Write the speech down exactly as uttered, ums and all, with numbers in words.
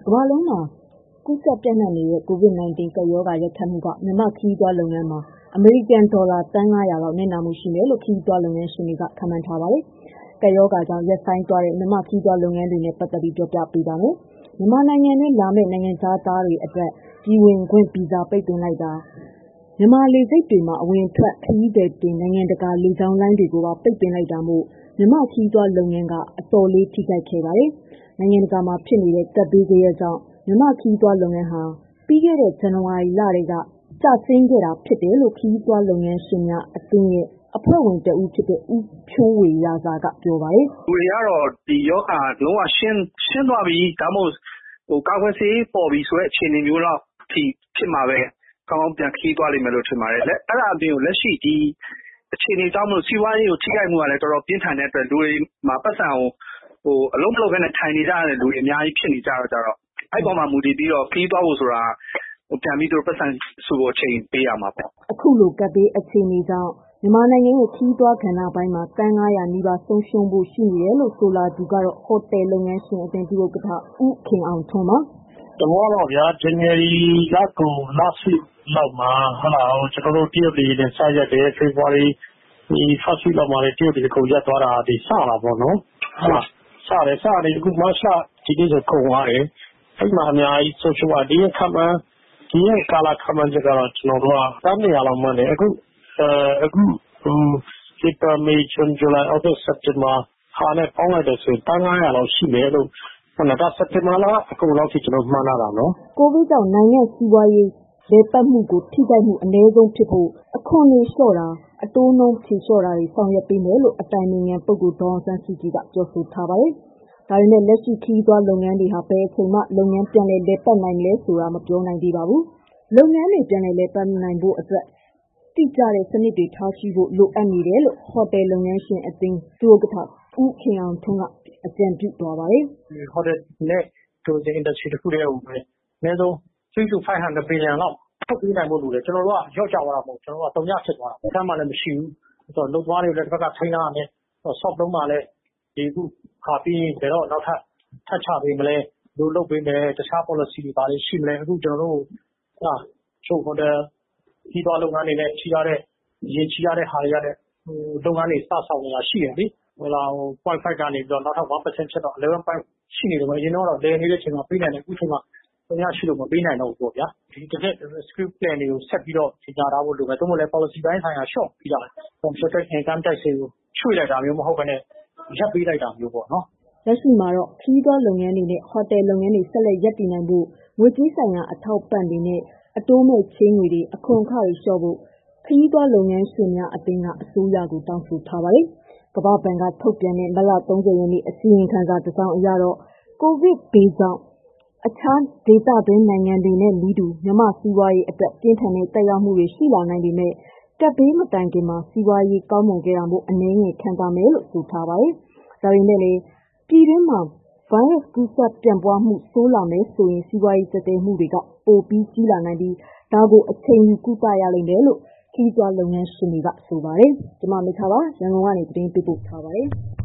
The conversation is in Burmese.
ကမ္ဘာလုံးမှာကူးစက်ပြန့်နှံ့နေတဲ့ ကိုဗစ် nineteen ကပ်ရောဂါရိုက်ခတ်မှုကမြန်မာ့ခရီးသွားလုပ်ငန်းမှာအမေရိကန်ဒေါ်လာသန်း၅ရာလောက်နစ်နာမှုရှိမယ်လို့ခရီးသွားလုပ်ငန်းရှင်တွေကခန့်မှန်းထားပါတယ်။ကပ်ရောဂါကြောင့်ရပ်ဆိုင်းသွားတဲ့မြန်မာ့ခရီးသွားလုပ်ငန်းတွေနဲ့ပတ်သက်ပြီးပြောပြပေးပါမယ်။မြန်မာနိုင်ငံတွင်းလာမယ့်နိုင်ငံသားသားတွေအတွက်ပြည်ဝင်ခွင့်ဗီဇာပိတ်ပင်လိုက်တာမြန်မာလေဆိပ်တွေမှာအဝင်အထွက်ခရီးသည်တင်နိုင်ငံတကာလေကြောင်းလိုင်းတွေကိုပါပိတ်ပင်လိုက်တာမို့မြန်မာ့ခရီးသွားလုပ်ငန်းကအတော်လေးထိခိုက်ခဲ့ပါတယ်။နိုင်ငံတကာမှာဖြစ်နေတဲ့ကပ်ဘေးကြရဲ့ကြောင့်မြန်မာ့ခရီးသွားလုပ်ငန်းဟာပြီးခဲ့တဲ့ဇန်နဝါရီလတည်းကကျဆင်းခဲ့တာဖြစ်တယ်လို့ခရီးသွားလုပ်ငန်းရှင်များအသင်းရဲ့အဖွဲ့ဝင်တဦးဖြစ်တဲ့ဦးဖြိုးဝေရာဇာကပြောပါတယ်။လူတွေကတော့ဒီယောဂလုံးဝရှင်းရှင်းသွားပြီဒါမှမဟုတ်ဟိုကာကွယ်ဆေးပေါ်ပြီဆိုတဲ့အခြေအနေမျိုးတော့ဒီဖြစ်မှာပဲကောင်းကောင်းပြန်ခရီးသွားလိမ့်မယ်လို့ထင်ပါတယ်လက်အဲ့ဒါအပြင်ကိုလက်ရှိဒီအခြေအနေကြောင့်မလို့စီးပွားရေးကိုထိခိုက်မှုကလည်းတော်တော်ပြင်းထန်တဲ့အတွက်လူတွေမှာပတ်စံကိုဟိုအလုံးမလုံးပဲနဲ့ထိုင်နေကြတဲ့လူတွေအများကြီးဖြစ်နေကြတော့ကြတော့အဲ့ပေါ်မှာမူတည်ပြီးတော့ခရီးသွားဖို့ဆိုတာဟိုပြန်ပြီးတော့ပတ်စံစုဖို့အချိန်ပေးရမှာပေါ့အခုလိုကပ်ဘေးအခြေအနေကြောင့်မြန်မာနိုင်ငံရဲ့ခရီးသွားကဏ္ဍပိုင်းမှာတန်း၅ရာနီးပါးဆုံးရှုံးဖို့ရှိနေတယ်လို့ဆိုလာသူကတော့ဟိုတယ်လုပ်ငန်းရှင်အသင်းပြုဥက္ကဋ္ဌဦးခင်အောင်ထွန်းပါတော့တော့ဗျာ January လကုန် last week လောက်မှာဟာလာကျွန်တော်တို့တရုတ်ပြည်နဲ့စရက်တဲ့ February ဒီ first week လောက်မှာလည်းတရုတ်ပြည်ကိုရက်သွားတာဒီစလာပေါ့နော်ဟာစတယ်စတယ်အခုမတ်လဒီနေ့ဆိုကုန်သွားတယ်အဲ့မှာအများကြီး social ဒီရခမှန်ဒီရကာလာခမှန်ကြတော့ကျွန်တော်တို့ကတန်းနေရလောက်မှန်းတယ်အခုအဲအခုဟို April May June July August September ဟာနဲ့ပေါင်းလိုက်တဲ့ဆိုတန်း၅ရာလောက်ရှိတယ်လို့ဟိုတော့စက်တင်ဘာလအကုန်လောက်ထိကျွန်တော်မှန်းလာတာနော်ကိုဗစ်ကြောင့်နိုင်ငံစီးပွားရေးလေပတ်မှုကိုထိခိုက်မှုအနည်းဆုံးဖြစ်ဖို့အခွန်တွေလျှော့တာအတိုးနှုန်းဖြေလျှော့တာတွေဆောင်ရွက်ပေးမယ်လို့အတိုင်ပင်ခံပုဂ္ဂိုလ်ဒေါ်အောင်ဆန်းစုကြည်ကပြောဆိုထားပါတယ်။ဒါပေမဲ့လက်ရှိခရီးသွားလုပ်ငန်းတွေဟာဘယ်အချိန်မှလုပ်ငန်းပြန်လည်လည်ပတ်နိုင်လဲဆိုတာမပြောနိုင်သေးပါဘူး။လုပ်ငန်းတွေပြန်လည်လည်ပတ်နိုင်ဖို့အတွက်တိကျတဲ့စနစ်တွေထားရှိဖို့လိုအပ်နေတယ်လို့ဟိုတယ်လုပ်ငန်းရှင်အသင်းဒုဥက္ကဋ္ဌဦးခင်အောင်ထွန်းကအကြံပြုသွားပါတယ်။ဒီဟိုတယ်နဲ့ tourism industry တခုတည်းကိုပဲအနည်းဆုံးthree to five hundred billion လောက်ထုတ်ပေးနိုင်ဖို့လိုတယ်ကျွန်တော်တို့ကရော့ချသွားတာမဟုတ်ကျွန်တော်တို့ကတုံ့ရဖြစ်သွားတာအဲ့မှလည်းမရှိဘူးဆိုတော့လုံသွားတွေလည်းတစ်ဖက်ကထိန်းထားရတယ် soft လုံးမှလည်းဒီခုခါပြီးရင်တော့နောက်ထပ်ထပ်ချပေးမလဲလို့လုပ်ပေးမယ်တခြား policy တွေပါလိမ့်ရှိမလဲအခုကျွန်တော်တို့ဟာချို့ဟိုတယ်ဒီသွားလုပ်ငန်းတွေနဲ့ချီရတဲ့ရင်ချီရတဲ့ဟာတွေရတဲ့ဟိုလုပ်ငန်းတွေစဆောင်နေတာရှိတယ်လေဟိုလာဟို point five ကနေပြီးတော့နောက်ထပ်one percent ဖြစ်တော့eleven point ရှိနေတယ်ပေါ့အရင်တော့လဲနေတဲ့အချိန်မှာပေးနိုင်တယ်အခုချိန်မှာတုံ့ရရှိလို့မပေးနိုင်တော့ဘူးပေါ့ဗျာဒီတစ်သက် script plan တွေကိုဆက်ပြီးတော့ကြီးညာထားဖို့လိုမယ်သို့မဟုတ်လဲ policy ပိုင်းဆိုင်ရာ short ပြီးတာ consultant income tax တွေကိုချွေလိုက်တာမျိုးမဟုတ်ဘဲနဲ့ရပ်ပေးလိုက်တာမျိုးပေါ့နော်လက်ရှိမှာတော့ခရီးသွားလုပ်ငန်းတွေနဲ့ဟိုတယ်လုပ်ငန်းတွေဆက်လက်ရပ်တည်နိုင်ဖို့ငွေကြေးဆိုင်ရာအထောက်ပံ့တွေနဲ့အတိုးမဲ့ချေးငွေတွေအခွန်အခတွေလျှော့ဖို့ခရီးသွားလုပ်ငန်းရှင်များအသင်းကအစိုးရကိုတောင်းဆိုထားပါတယ်။ကမ္ဘာ့ဘဏ်ကထုတ်ပြန်တဲ့မတ်လ၃၀ရက်နေ့အစီရင်ခံစာတစ်စောင်အရတော့ကိုဗစ်ဘေးကြောင့်အခြားဒေသတွင်းနိုင်ငံတွေနဲ့လီးတူမြန်မာစီးပွားရေးအတွက်ပြင်းထန်တဲ့သက်ရောက်မှုတွေရှိလာနိုင်ပေမဲ့ကပ်ဘေးမတိုင်ခင်မှာစီးပွားရေးကောင်းမွန်ခဲ့တာမို့အနည်းငယ်ခံစားမယ်လို့ဆိုထားပါတယ်။ဒါပေမဲ့လည်းပြည်တွင်းမှာ virus ကူးစက်ပြန့်ပွားမှုဆိုးလာမယ်ဆိုရင်စီးပွားရေးကျဆင်းမှုတွေကပိုပြီးကြီးလာနိုင်ပြီးဒါကိုအချိန်ယူကုသရလိမ့်မယ်လို့ခရီးသွားလုပ်ငန်းရှင်တွေကဆိုပါတယ်။ကျွန်မမိခါပါရန်ကုန်ကနေသတင်းပေးပို့ထားပါတယ်။